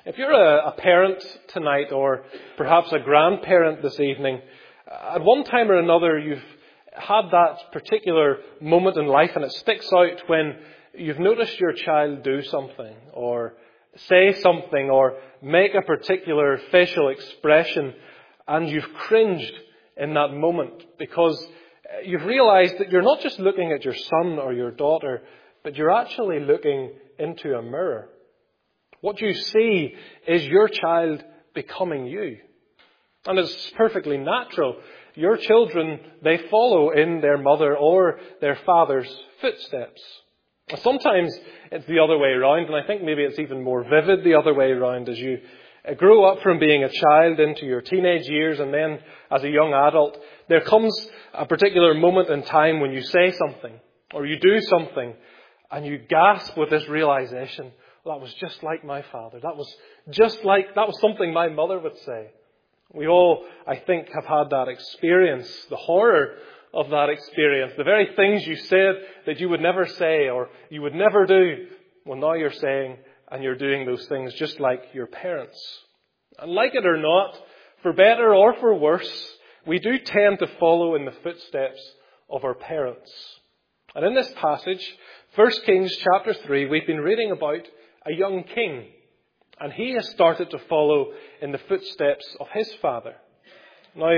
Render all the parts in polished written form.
If you're a parent tonight, or perhaps a grandparent this evening, at one time or another you've had that particular moment in life and it sticks out when you've noticed your child do something, or say something, or make a particular facial expression, and you've cringed in that moment because you've realized that you're not just looking at your son or your daughter, but you're actually looking into a mirror. What you see is your child becoming you. And it's perfectly natural. Your children, they follow in their mother or their father's footsteps. Sometimes it's the other way around, and I think maybe it's even more vivid the other way around as you grow up from being a child into your teenage years, and then as a young adult, there comes a particular moment in time when you say something or you do something and you gasp with this realization, well, that was just like my father. That was something my mother would say. We all, I think, have had that experience, the horror of that experience. The very things you said that you would never say or you would never do, well, now you're saying and you're doing those things just like your parents. And like it or not, for better or for worse, we do tend to follow in the footsteps of our parents. And in this passage, 1 Kings chapter 3, we've been reading about a young king. And he has started to follow in the footsteps of his father. Now,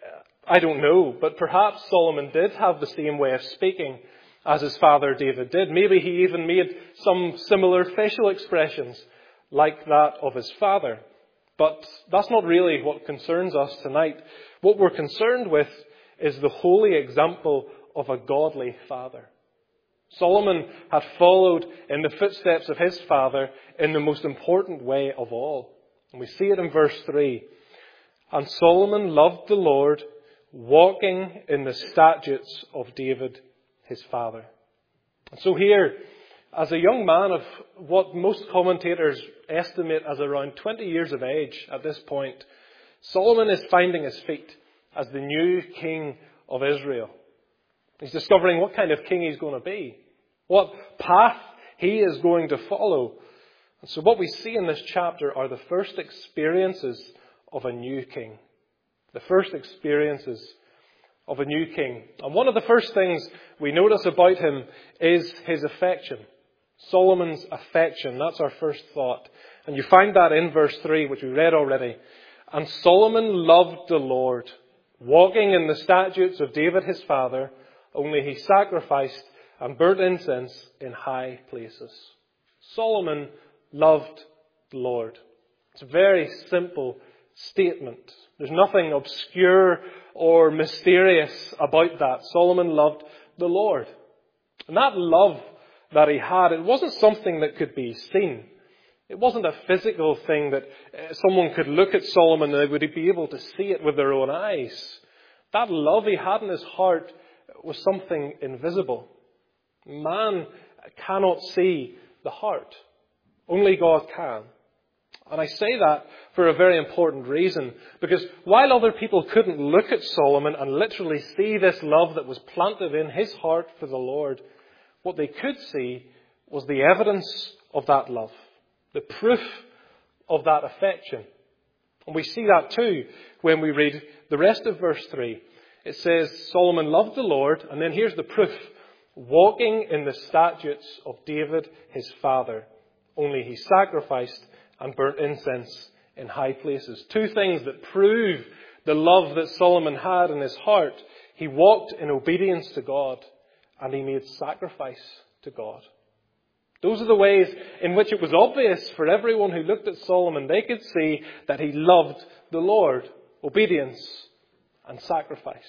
I don't know, but perhaps Solomon did have the same way of speaking as his father David did. Maybe he even made some similar facial expressions like that of his father. But that's not really what concerns us tonight. What we're concerned with is the holy example of a godly father. Solomon had followed in the footsteps of his father in the most important way of all. And we see it in verse 3. And Solomon loved the Lord, walking in the statutes of David, his father. And so here, as a young man of what most commentators estimate as around 20 years of age at this point, Solomon is finding his feet as the new king of Israel. He's discovering what kind of king he's going to be, what path he is going to follow. And so what we see in this chapter are the first experiences of a new king. The first experiences of a new king. And one of the first things we notice about him is his affection. Solomon's affection. That's our first thought. And you find that in verse 3, which we read already. And Solomon loved the Lord, walking in the statutes of David his father, only he sacrificed and burnt incense in high places. Solomon loved the Lord. It's a very simple statement. There's nothing obscure or mysterious about that. Solomon loved the Lord. And that love that he had, it wasn't something that could be seen. It wasn't a physical thing that someone could look at Solomon and they would be able to see it with their own eyes. That love he had in his heart was something invisible. Man cannot see the heart. Only God can. And I say that for a very important reason. Because while other people couldn't look at Solomon and literally see this love that was planted in his heart for the Lord, what they could see was the evidence of that love. The proof of that affection. And we see that too when we read the rest of verse 3. It says, Solomon loved the Lord, and then here's the proof. Walking in the statutes of David his father, only he sacrificed and burnt incense in high places. Two things that prove the love that Solomon had in his heart. He walked in obedience to God, and he made sacrifice to God. Those are the ways in which it was obvious for everyone who looked at Solomon. They could see that he loved the Lord. Obedience and sacrifice.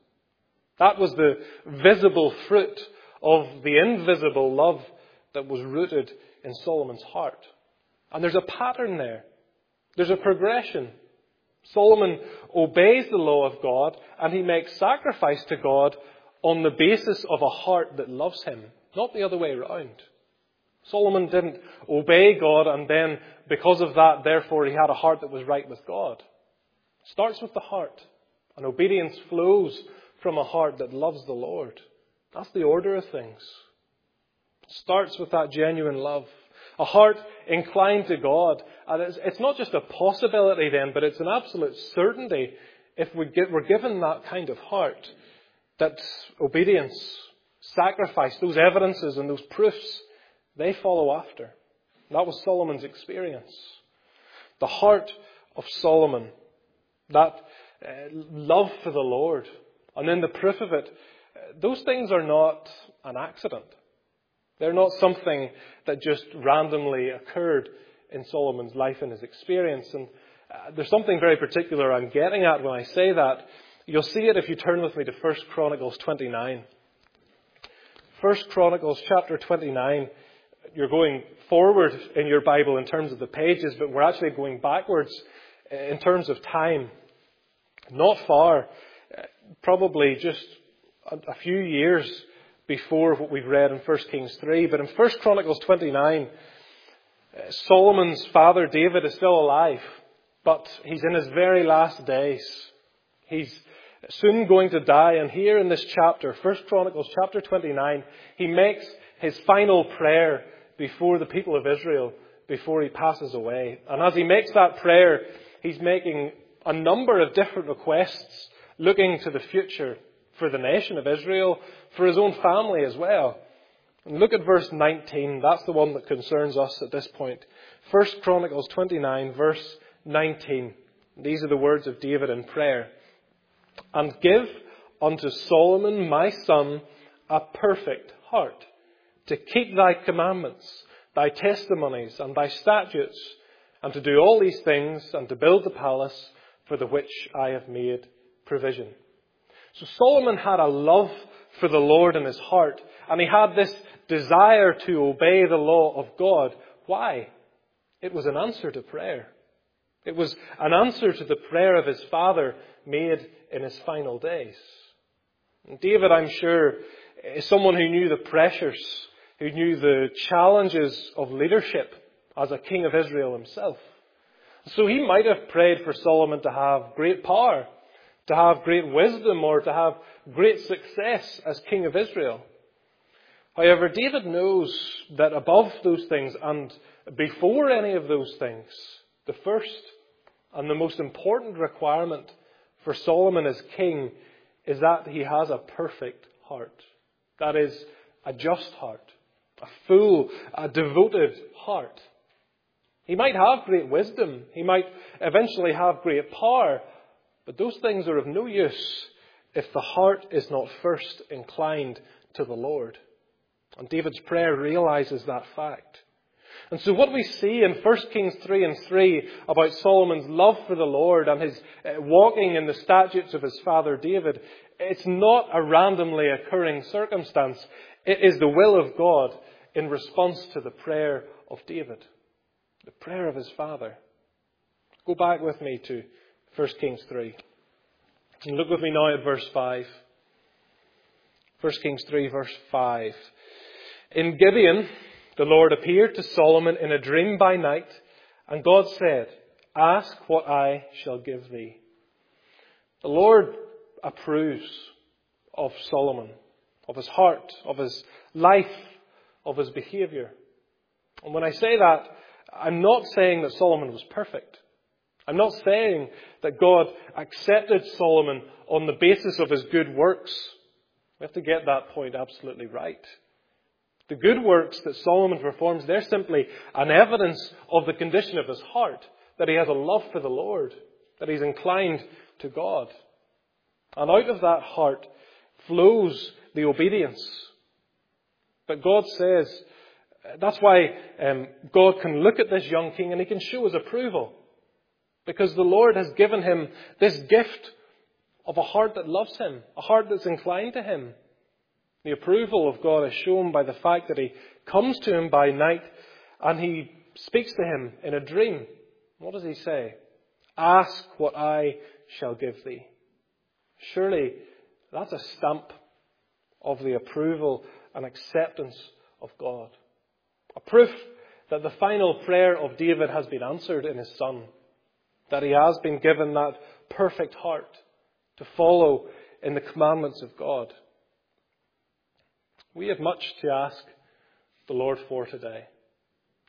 That was the visible fruit of the invisible love that was rooted in Solomon's heart. And there's a pattern there. There's a progression. Solomon obeys the law of God and he makes sacrifice to God on the basis of a heart that loves him, not the other way around. Solomon didn't obey God and then because of that, therefore, he had a heart that was right with God. It starts with the heart. And obedience flows from a heart that loves the Lord. That's the order of things. It starts with that genuine love. A heart inclined to God. And it's not just a possibility then, but it's an absolute certainty if we're given that kind of heart, that obedience, sacrifice, those evidences and those proofs, they follow after. That was Solomon's experience. The heart of Solomon, that love for the Lord, and then the proof of it, those things are not an accident. They're not something that just randomly occurred in Solomon's life and his experience. And there's something very particular I'm getting at when I say that. You'll see it if you turn with me to 1 Chronicles 29. 1 Chronicles chapter 29. You're going forward in your Bible in terms of the pages, but we're actually going backwards in terms of time. Not far, probably just a few years before what we've read in 1 Kings 3. But in 1 Chronicles 29, Solomon's father David is still alive, but he's in his very last days. He's soon going to die, and here in this chapter, 1 Chronicles chapter 29, he makes his final prayer before the people of Israel, before he passes away. And as he makes that prayer, he's making a number of different requests, looking to the future for the nation of Israel, for his own family as well. And look at verse 19. That's the one that concerns us at this point. 1 Chronicles 29, verse 19. These are the words of David in prayer. And give unto Solomon my son a perfect heart, to keep thy commandments, thy testimonies, and thy statutes, and to do all these things, and to build the palace for the which I have made provision. So Solomon had a love for the Lord in his heart, and he had this desire to obey the law of God. Why? It was an answer to prayer. It was an answer to the prayer of his father made in his final days. And David, I'm sure, is someone who knew the pressures, who knew the challenges of leadership as a king of Israel himself. So he might have prayed for Solomon to have great power, to have great wisdom, or to have great success as king of Israel. However, David knows that above those things and before any of those things, the first and the most important requirement for Solomon as king is that he has a perfect heart. That is, a just heart, a full, a devoted heart. He might have great wisdom. He might eventually have great power. But those things are of no use if the heart is not first inclined to the Lord. And David's prayer realizes that fact. And so what we see in 1 Kings 3 and 3 about Solomon's love for the Lord and his walking in the statutes of his father David, it's not a randomly occurring circumstance. It is the will of God in response to the prayer of David, the prayer of his father. Go back with me to 1 Kings 3. And look with me now at verse 5. 1 Kings 3, verse 5. In Gibeon, the Lord appeared to Solomon in a dream by night, and God said, Ask what I shall give thee. The Lord approves of Solomon, of his heart, of his life, of his behavior. And when I say that, I'm not saying that Solomon was perfect. I'm not saying that God accepted Solomon on the basis of his good works. We have to get that point absolutely right. The good works that Solomon performs, they're simply an evidence of the condition of his heart, that he has a love for the Lord, that he's inclined to God. And out of that heart flows the obedience. But God says, that's why God can look at this young king and he can show his approval. Because the Lord has given him this gift of a heart that loves him, a heart that's inclined to him. The approval of God is shown by the fact that he comes to him by night and he speaks to him in a dream. What does he say? Ask what I shall give thee. Surely that's a stamp of the approval and acceptance of God. A proof that the final prayer of David has been answered in his son. That he has been given that perfect heart to follow in the commandments of God. We have much to ask the Lord for today.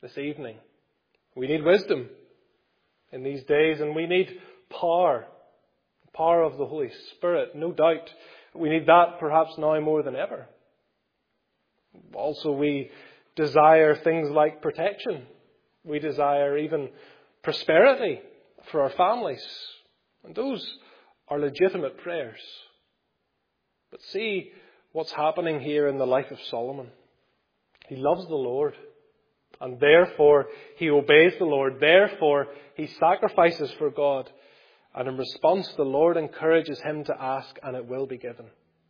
this evening. We need wisdom in these days, and we need power. The power of the Holy Spirit, no doubt. We need that perhaps now more than ever. Also, we desire things like protection. We desire even prosperity for our families. And those are legitimate prayers. But see what's happening here in the life of Solomon. He loves the Lord, and therefore he obeys the Lord. Therefore he sacrifices for God. And in response, the Lord encourages him to ask, and it will be given.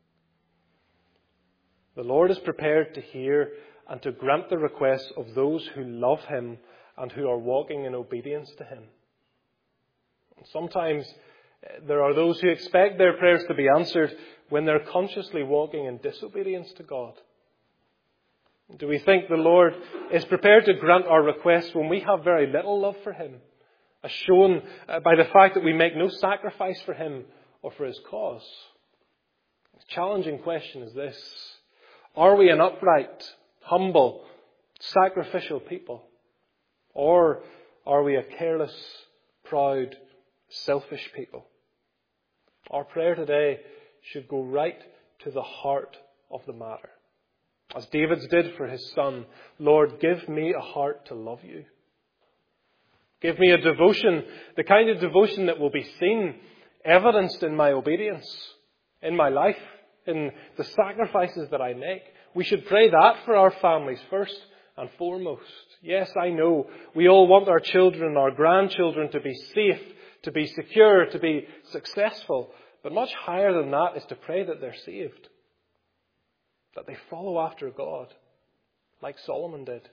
The Lord is prepared to hear and to grant the requests of those who love him and who are walking in obedience to him. And sometimes there are those who expect their prayers to be answered when they're consciously walking in disobedience to God. Do we think the Lord is prepared to grant our requests when we have very little love for him, as shown by the fact that we make no sacrifice for him or for his cause? The challenging question is this: are we an upright, humble, sacrificial people? Or are we a careless, proud, selfish people? Our prayer today should go right to the heart of the matter. As David's did for his son, Lord, give me a heart to love you. Give me a devotion, the kind of devotion that will be seen, evidenced in my obedience, in my life, in the sacrifices that I make. We should pray that for our families first and foremost. Yes, I know we all want our children and our grandchildren to be safe, to be secure, to be successful. But much higher than that is to pray that they're saved, that they follow after God, like Solomon did.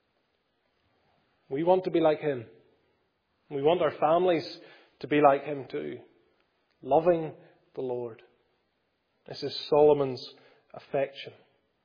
We want to be like him. We want our families to be like him too, loving the Lord. This is Solomon's affection.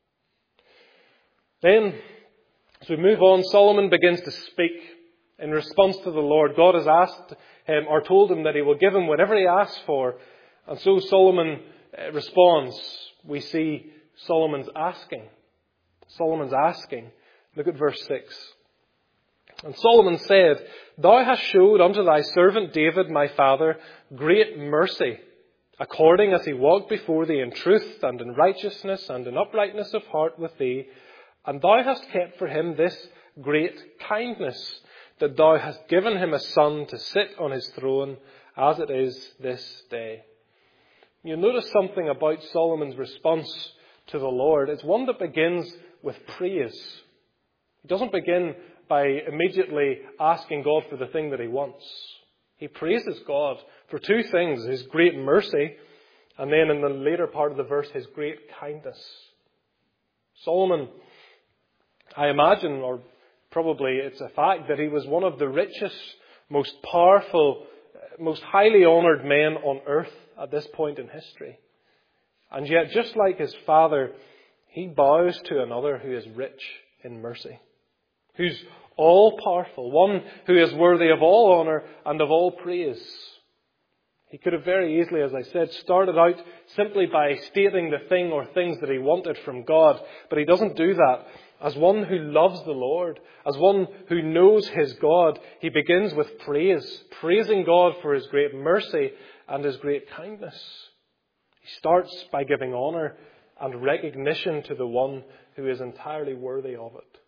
Then, as we move on, Solomon begins to speak in response to the Lord. God has asked him, or told him, that he will give him whatever he asks for. And so Solomon responds. We see Solomon's asking. Solomon's asking. Look at verse 6. And Solomon said, Thou hast showed unto thy servant David my father great mercy, according as he walked before thee in truth and in righteousness and in uprightness of heart with thee. And thou hast kept for him this great kindness, that thou hast given him a son to sit on his throne, as it is this day. You'll notice something about Solomon's response to the Lord. It's one that begins with praise. He doesn't begin by immediately asking God for the thing that he wants. He praises God for two things: his great mercy, and then in the later part of the verse, his great kindness. Solomon, I imagine, or probably it's a fact, that he was one of the richest, most powerful, most highly honoured men on earth at this point in history. And yet, just like his father, he bows to another who is rich in mercy, who's all-powerful, one who is worthy of all honour and of all praise. He could have very easily, as I said, started out simply by stating the thing or things that he wanted from God, but he doesn't do that. As one who loves the Lord, as one who knows his God, he begins with praise, praising God for his great mercy and his great kindness. He starts by giving honour and recognition to the one who is entirely worthy of it.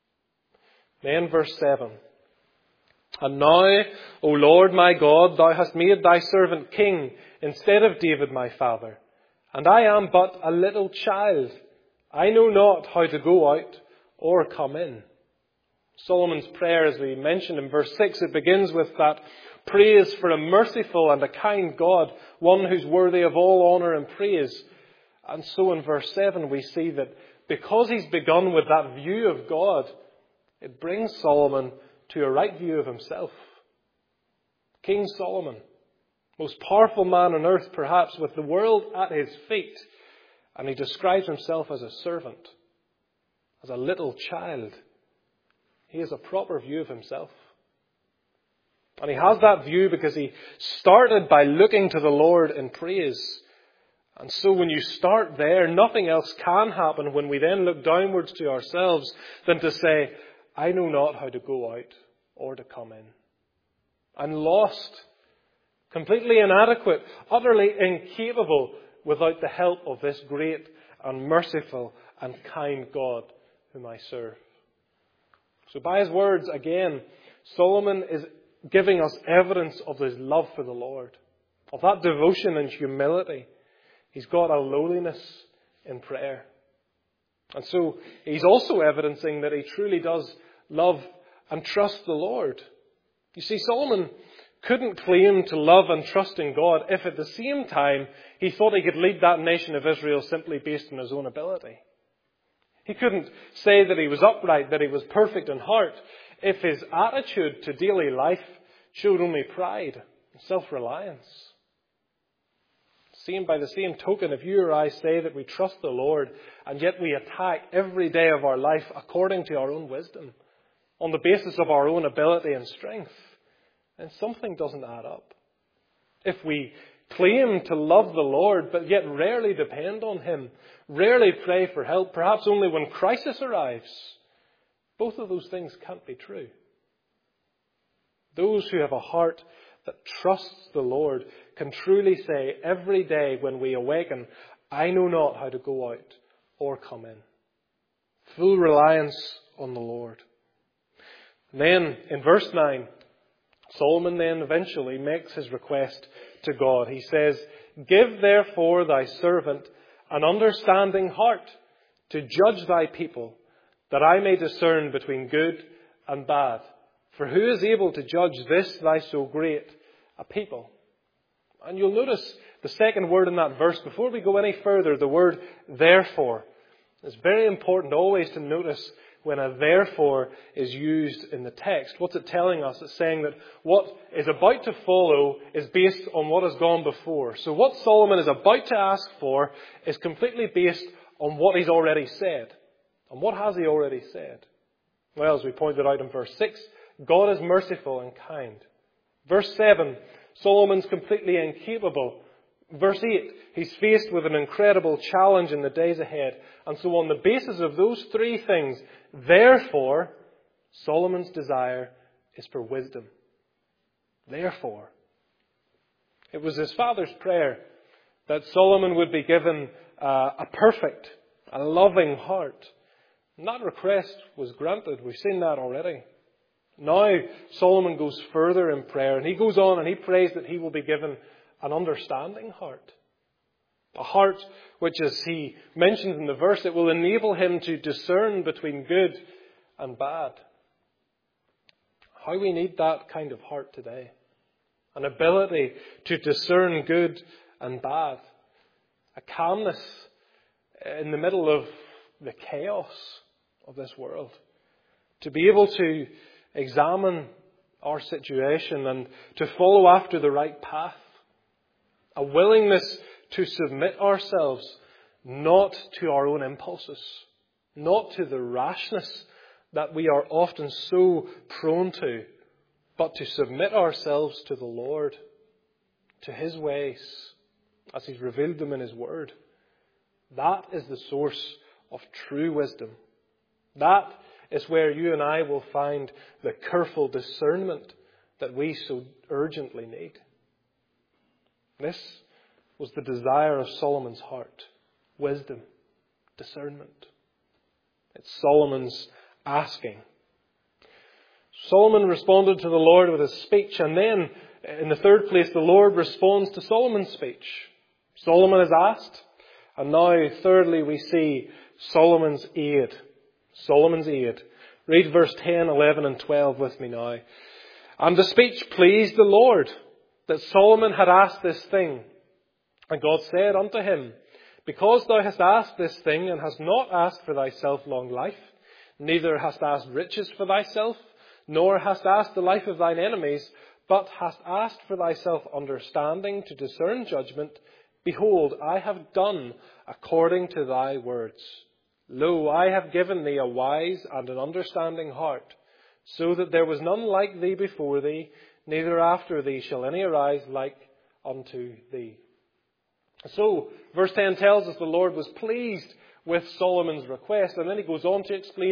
Then verse 7. And now, O Lord my God, thou hast made thy servant king instead of David my father. And I am but a little child. I know not how to go out or come in. Solomon's prayer, as we mentioned in verse 6, it begins with that praise for a merciful and a kind God, one who's worthy of all honour and praise. And so in verse 7 we see that because he's begun with that view of God, it brings Solomon to a right view of himself. King Solomon, most powerful man on earth perhaps, with the world at his feet. And he describes himself as a servant, as a little child. He has a proper view of himself. And he has that view because he started by looking to the Lord in praise. And so when you start there, nothing else can happen when we then look downwards to ourselves than to say, I know not how to go out or to come in. I'm lost, completely inadequate, utterly incapable without the help of this great and merciful and kind God whom I serve. So by his words, again, Solomon is giving us evidence of his love for the Lord, of that devotion and humility. He's got a lowliness in prayer. And so he's also evidencing that he truly does love and trust the Lord. You see, Solomon couldn't claim to love and trust in God if at the same time he thought he could lead that nation of Israel simply based on his own ability. He couldn't say that he was upright, that he was perfect in heart, if his attitude to daily life showed only pride and self-reliance. By the same token, if you or I say that we trust the Lord and yet we attack every day of our life according to our own wisdom, on the basis of our own ability and strength, then something doesn't add up. If we claim to love the Lord but yet rarely depend on him, rarely pray for help, perhaps only when crisis arrives, both of those things can't be true. Those who have a heart that trusts the Lord can truly say every day when we awaken, I know not how to go out or come in. Full reliance on the Lord. Then, in verse 9, Solomon then eventually makes his request to God. He says, Give therefore thy servant an understanding heart to judge thy people, that I may discern between good and bad. For who is able to judge this thy so great a people? And you'll notice the second word in that verse. Before we go any further, the word therefore. It's very important always to notice when a therefore is used in the text. What's it telling us? It's saying that what is about to follow is based on what has gone before. So what Solomon is about to ask for is completely based on what he's already said. And what has he already said? Well, as we pointed out in verse 6, God is merciful and kind. Verse 7, Solomon's completely incapable. Verse 8, he's faced with an incredible challenge in the days ahead. And so on the basis of those three things, therefore, Solomon's desire is for wisdom. Therefore. It was his father's prayer that Solomon would be given a perfect, a loving heart. And that request was granted. We've seen that already. Now Solomon goes further in prayer, and he goes on and he prays that he will be given an understanding heart. A heart which, as he mentions in the verse, it will enable him to discern between good and bad. How we need that kind of heart today. An ability to discern good and bad. A calmness in the middle of the chaos of this world. To be able to examine our situation and to follow after the right path. A willingness to submit ourselves not to our own impulses, not to the rashness that we are often so prone to, but to submit ourselves to the Lord, to his ways, as he's revealed them in his word. That is the source of true wisdom. That is where you and I will find the careful discernment that we so urgently need. This was the desire of Solomon's heart. Wisdom, discernment. It's Solomon's asking. Solomon responded to the Lord with his speech, and then, in the third place, the Lord responds to Solomon's speech. Solomon has asked, and now, thirdly, we see Solomon's aid. Solomon's aid. Read verse 10, 11 and 12 with me now. And the speech pleased the Lord, that Solomon had asked this thing. And God said unto him, Because thou hast asked this thing, and hast not asked for thyself long life, neither hast asked riches for thyself, nor hast asked the life of thine enemies, but hast asked for thyself understanding to discern judgment, behold, I have done according to thy words. Lo, I have given thee a wise and an understanding heart, so that there was none like thee before thee, neither after thee shall any arise like unto thee. So, verse 10 tells us the Lord was pleased with Solomon's request, and then he goes on to explain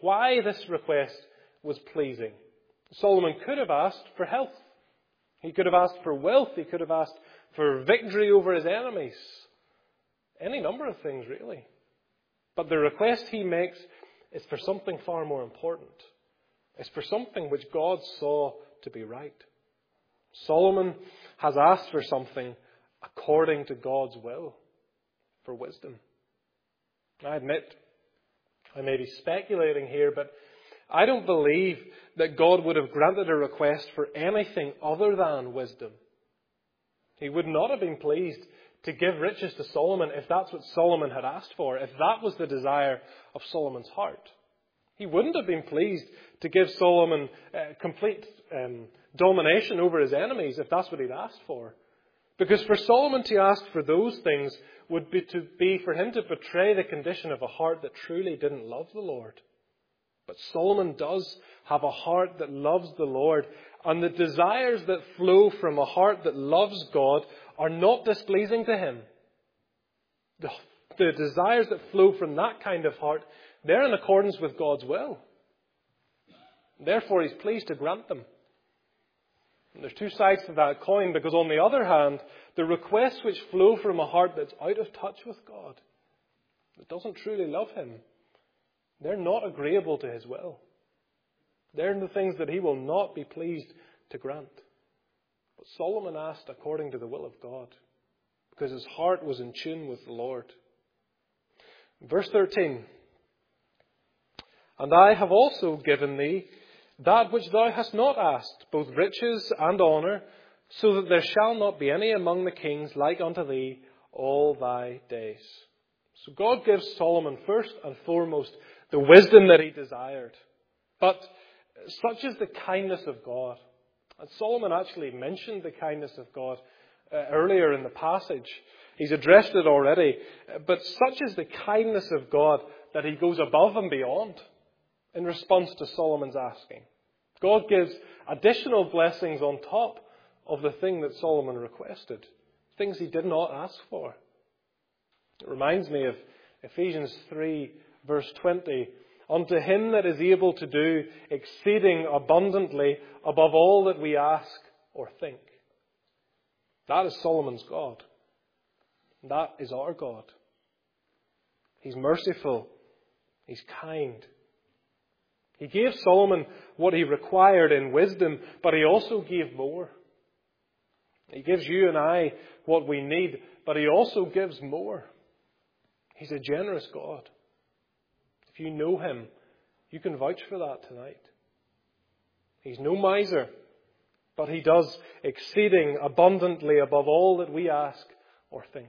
why this request was pleasing. Solomon could have asked for health. He could have asked for wealth. He could have asked for victory over his enemies. Any number of things, really. But the request he makes is for something far more important. It's for something which God saw to be right. Solomon has asked for something according to God's will, for wisdom. I admit, I may be speculating here, but I don't believe that God would have granted a request for anything other than wisdom. He would not have been pleased to give riches to Solomon if that's what Solomon had asked for, if that was the desire of Solomon's heart. He wouldn't have been pleased to give Solomon complete domination over his enemies if that's what he'd asked for. Because for Solomon to ask for those things would be for him to betray the condition of a heart that truly didn't love the Lord. But Solomon does have a heart that loves the Lord, and the desires that flow from a heart that loves God are not displeasing to him. The desires that flow from that kind of heart, they're in accordance with God's will. Therefore, he's pleased to grant them. And there's two sides to that coin, because on the other hand, the requests which flow from a heart that's out of touch with God, that doesn't truly love him, they're not agreeable to his will. They're the things that he will not be pleased to grant. But Solomon asked according to the will of God, because his heart was in tune with the Lord. Verse 13. And I have also given thee that which thou hast not asked, both riches and honour, so that there shall not be any among the kings like unto thee all thy days. So God gives Solomon first and foremost the wisdom that he desired. But such is the kindness of God. And Solomon actually mentioned the kindness of God earlier in the passage. He's addressed it already. But such is the kindness of God that he goes above and beyond in response to Solomon's asking. God gives additional blessings on top of the thing that Solomon requested. Things he did not ask for. It reminds me of Ephesians 3 verse 20. Unto him that is able to do exceeding abundantly above all that we ask or think. That is Solomon's God. That is our God. He's merciful. He's kind. He gave Solomon what he required in wisdom, but he also gave more. He gives you and I what we need, but he also gives more. He's a generous God. If you know him, you can vouch for that tonight. He's no miser, but he does exceeding abundantly above all that we ask or think.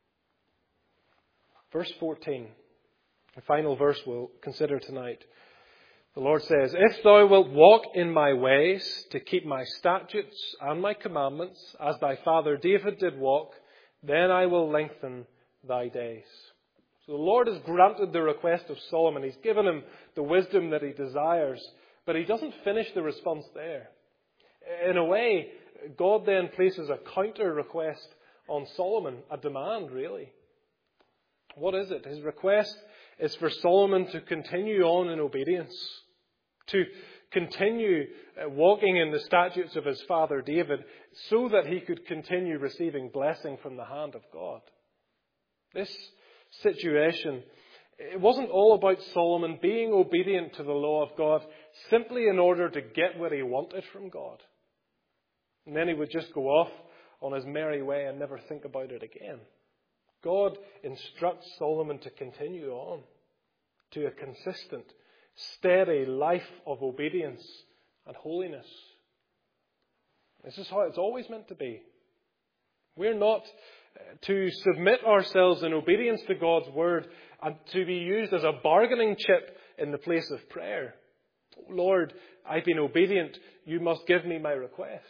Verse 14, the final verse we'll consider tonight. The Lord says, If thou wilt walk in my ways to keep my statutes and my commandments, as thy father David did walk, then I will lengthen thy days. So the Lord has granted the request of Solomon. He's given him the wisdom that he desires. But he doesn't finish the response there. In a way, God then places a counter request on Solomon, a demand really. What is it? His request is for Solomon to continue on in obedience, to continue walking in the statutes of his father David, so that he could continue receiving blessing from the hand of God. This situation, it wasn't all about Solomon being obedient to the law of God simply in order to get what he wanted from God. And then he would just go off on his merry way and never think about it again. God instructs Solomon to continue on to a consistent, steady life of obedience and holiness. This is how it's always meant to be. We're not to submit ourselves in obedience to God's word and to be used as a bargaining chip in the place of prayer. Lord, I've been obedient. You must give me my request.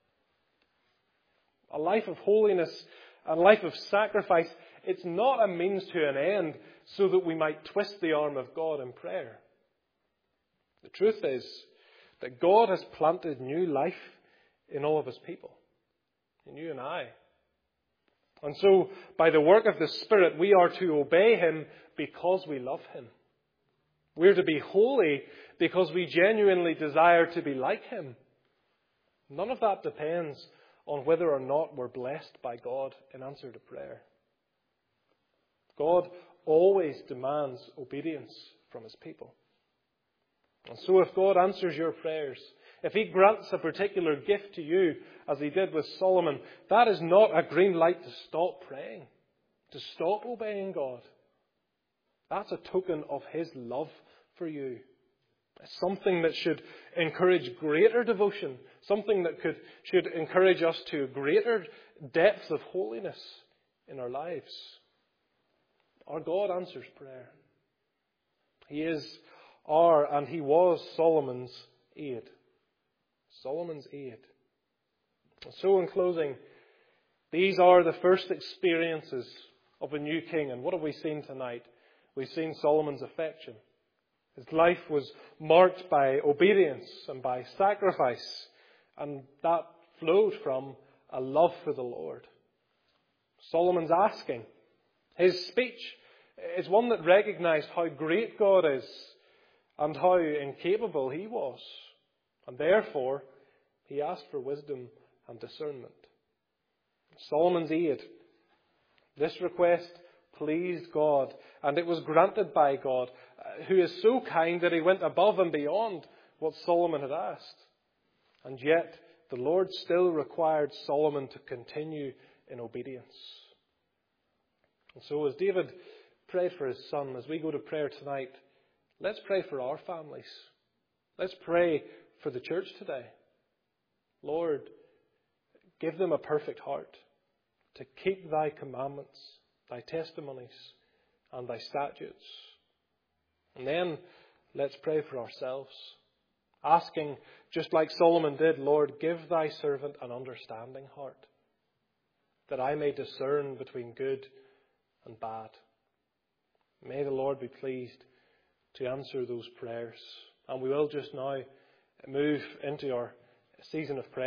A life of holiness, a life of sacrifice, it's not a means to an end so that we might twist the arm of God in prayer. The truth is that God has planted new life in all of his people, in you and I. And so, by the work of the Spirit, we are to obey him because we love him. We're to be holy because we genuinely desire to be like Him. None of that depends on whether or not we're blessed by God in answer to prayer. God always demands obedience from His people. And so if God answers your prayers, if He grants a particular gift to you, as He did with Solomon, that is not a green light to stop praying, to stop obeying God. That's a token of His love for you. It's something that should encourage greater devotion, something that should encourage us to greater depth of holiness in our lives. Our God answers prayer. He is and He was Solomon's aid. Solomon's aid. So in closing, these are the first experiences of a new king. And what have we seen tonight? We've seen Solomon's affection. His life was marked by obedience and by sacrifice. And that flowed from a love for the Lord. Solomon's asking. His speech is one that recognized how great God is and how incapable He was. And therefore, he asked for wisdom and discernment. Solomon's aid. This request pleased God, and it was granted by God, who is so kind that He went above and beyond what Solomon had asked. And yet, the Lord still required Solomon to continue in obedience. And so as David prayed for his son, as we go to prayer tonight, let's pray for our families. Let's pray for the church today. Lord, give them a perfect heart to keep Thy commandments, Thy testimonies, and Thy statutes. And then let's pray for ourselves, asking, just like Solomon did, Lord, give Thy servant an understanding heart, that I may discern between good and bad. May the Lord be pleased to answer those prayers. And we will just now move into our season of prayer.